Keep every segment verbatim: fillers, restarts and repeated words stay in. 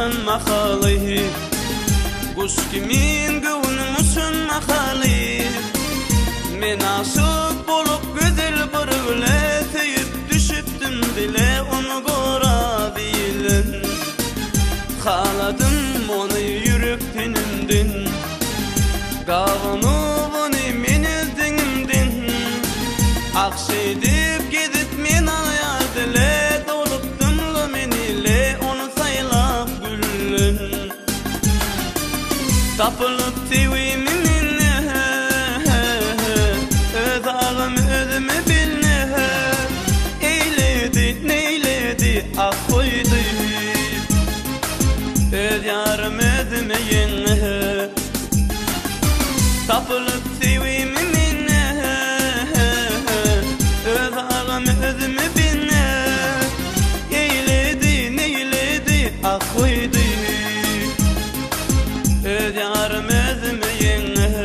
musun makalı Kuş kimin gönlü musun makalı Men aşık bolup güzel bir güle teyip düşüptüm dile onu gora bilin Haladım onu yürüp tenimdin Gavunu bunu men izdenimdin Akşedip gidip men ayar dile Dolup dımlı men ile onu saylap gülün Tapılıp sevimi minne Öz ağım özümü bilne Eyledi neyledi ah koydu Öz yarım özüme yenne Tapılıp sevimi minne Öz ağım özümü bilne Eyledi neyledi ah koydu Öz yarım özüme yenne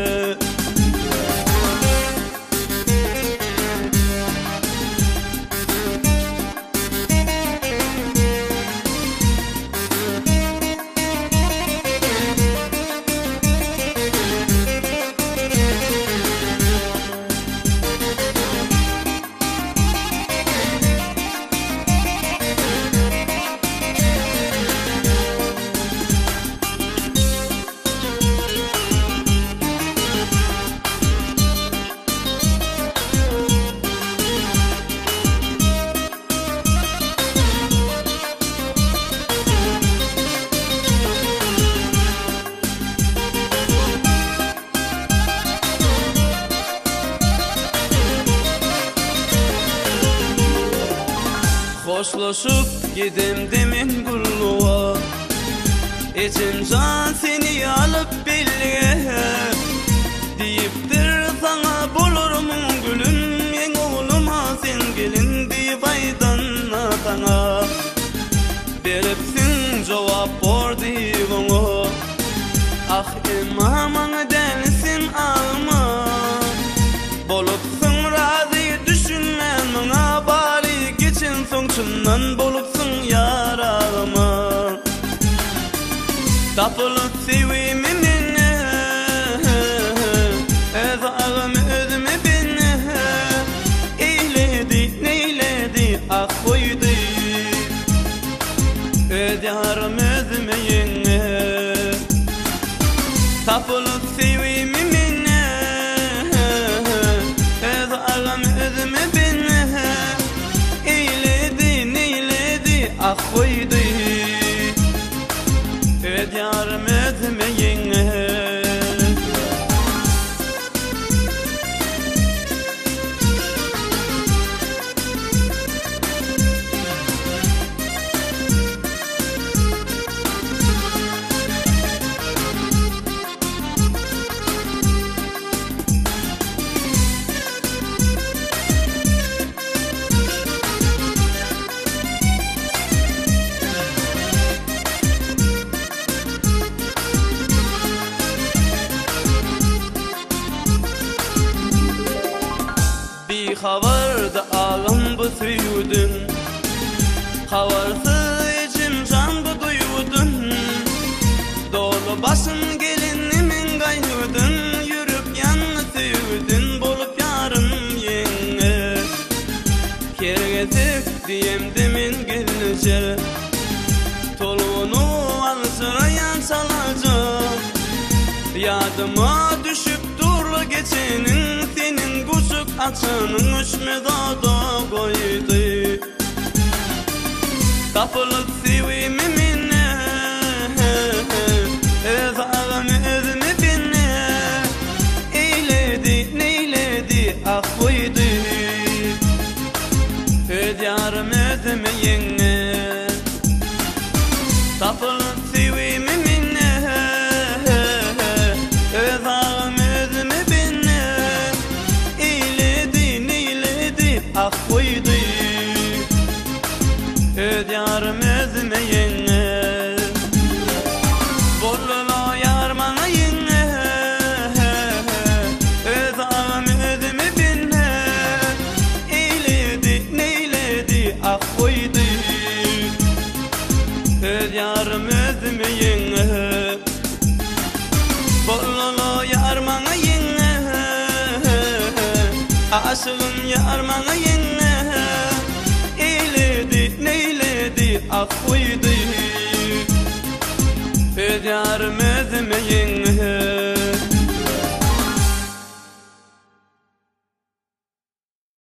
Hoşlaşıp gidem demin gulluğa İçim can seni alıp belliye Deyiptir sana bulurmun gülüm En oğluma sen gelin deyip aydan atana Beripsin cevap bor deyip onu Ah imamana densin alma Bolupsun razı düşünmen bana bari Geçin sonuçundan bolupsun yarağıma Tapılıp sevimi minne Öz ağım özüme binne Eyledi neyledi ah koydu Öz yarım özüme yenne Tapılıp sevimi minne Öz ağım özüme binne Eyledi neyledi ah koydu Öz yarım özüme yenne Havarda ağım bu suyudun Havarsı içim can bu duyudun Dolu başın gelinimin gaydudun Yürüp yanlı suyudun bolup yarım yenge Kergezik diyem demin gelince Toluğunu alçırayan çalacak Yadıma düşüp durlu geçenin Senin kuşuk açanın üçme dağda koydu Tapılıp sevimi minne Öz ağım özüme binne Eyledi neyledi ah koydu Öz yarım özüme yenne Tapılıp sevimi minne Öz ağım özüme binne Eyledi neyledi ah koydu Öz yarım özüme yenne Bollula yarmana yenne Öz ağım özüme binne Eyledi neyledi ah koydu Öz yarım özüme aşığın yarmana yenne eyledi neyledi affıydı öz yarım özüme yenne